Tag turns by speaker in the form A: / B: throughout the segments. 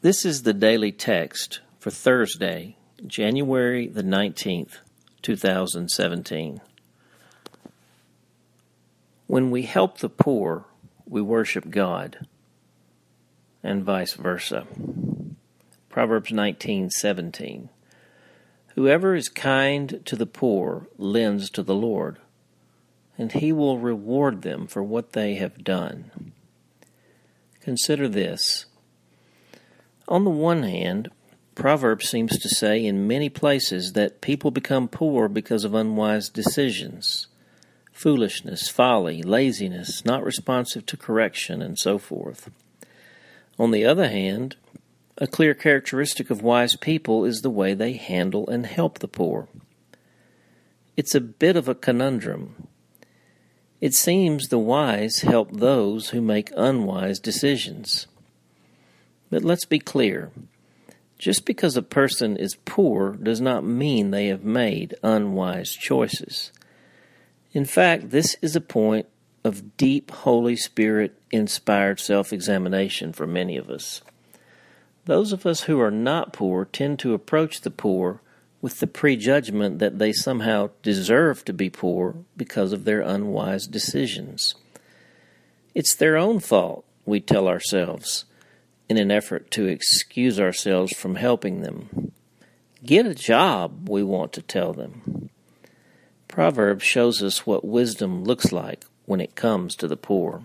A: This is the daily text for Thursday, January the 19th, 2017. When we help the poor, we worship God, and vice versa. Proverbs 19:17. Whoever is kind to the poor lends to the Lord, and He will reward them for what they have done. Consider this. On the one hand, Proverbs seems to say in many places that people become poor because of unwise decisions, foolishness, folly, laziness, not responsive to correction, and so forth. On the other hand, a clear characteristic of wise people is the way they handle and help the poor. It's a bit of a conundrum. It seems the wise help those who make unwise decisions. But let's be clear. Just because a person is poor does not mean they have made unwise choices. In fact, this is a point of deep Holy Spirit-inspired self-examination for many of us. Those of us who are not poor tend to approach the poor with the prejudgment that they somehow deserve to be poor because of their unwise decisions. It's their own fault, we tell ourselves, in an effort to excuse ourselves from helping them. Get a job, we want to tell them. Proverbs shows us what wisdom looks like when it comes to the poor.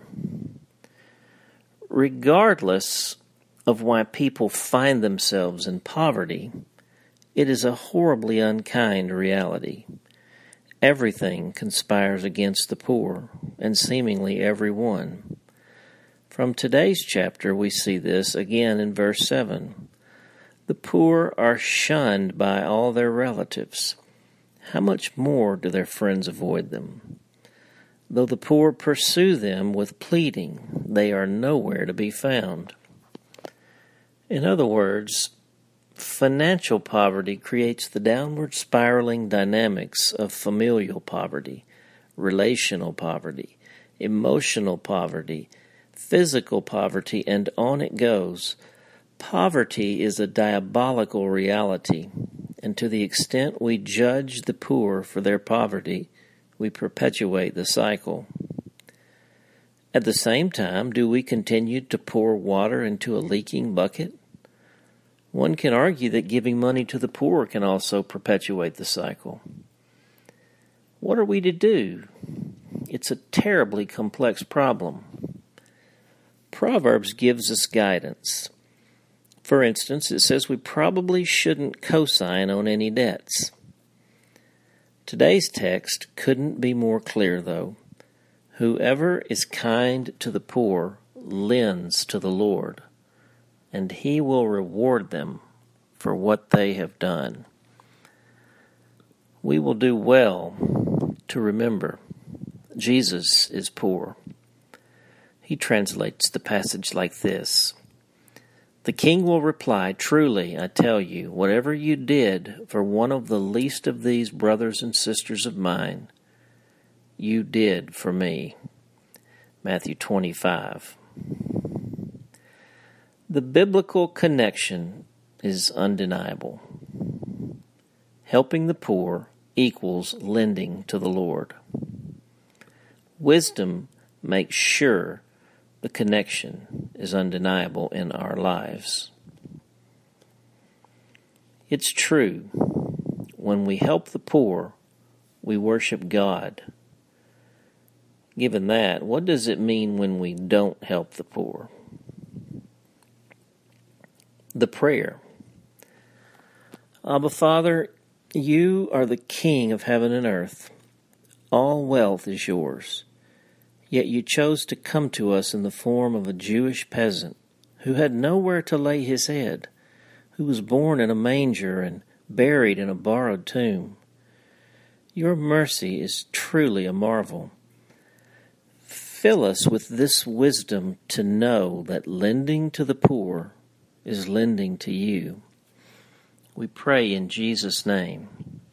A: Regardless of why people find themselves in poverty, it is a horribly unkind reality. Everything conspires against the poor, and seemingly everyone. From today's chapter, we see this again in verse 7. The poor are shunned by all their relatives. How much more do their friends avoid them? Though the poor pursue them with pleading, they are nowhere to be found. In other words, financial poverty creates the downward spiraling dynamics of familial poverty, relational poverty, emotional poverty, physical poverty, and on it goes. Poverty is a diabolical reality, and to the extent we judge the poor for their poverty, we perpetuate the cycle. At the same time, do we continue to pour water into a leaking bucket? One can argue that giving money to the poor can also perpetuate the cycle. What are we to do? It's a terribly complex problem. Proverbs gives us guidance. For instance, it says we probably shouldn't co-sign on any debts. Today's text couldn't be more clear, though. Whoever is kind to the poor lends to the Lord, and He will reward them for what they have done. We will do well to remember Jesus is poor. He translates the passage like this. The king will reply, "Truly, I tell you, whatever you did for one of the least of these brothers and sisters of mine, you did for me." Matthew 25. The biblical connection is undeniable. Helping the poor equals lending to the Lord. Wisdom makes sure the connection is undeniable in our lives. It's true. When we help the poor, we worship God. Given that, what does it mean when we don't help the poor? The prayer. Abba, Father, you are the King of heaven and earth. All wealth is yours. Yet you chose to come to us in the form of a Jewish peasant who had nowhere to lay his head, who was born in a manger and buried in a borrowed tomb. Your mercy is truly a marvel. Fill us with this wisdom to know that lending to the poor is lending to you. We pray in Jesus' name.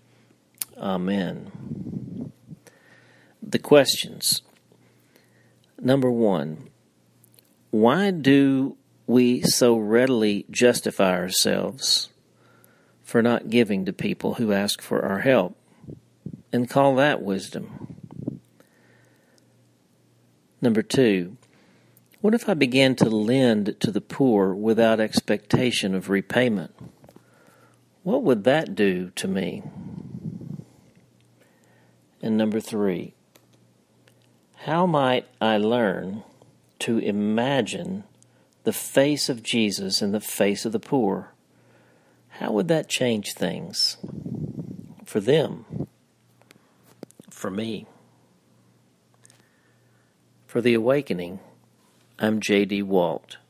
A: Amen. The questions. Number 1, why do we so readily justify ourselves for not giving to people who ask for our help, and call that wisdom. Number 2, what if I began to lend to the poor without expectation of repayment? What would that do to me? And number 3, how might I learn to imagine the face of Jesus in the face of the poor? How would that change things for them, for me? For The Awakening, I'm J.D. Walt.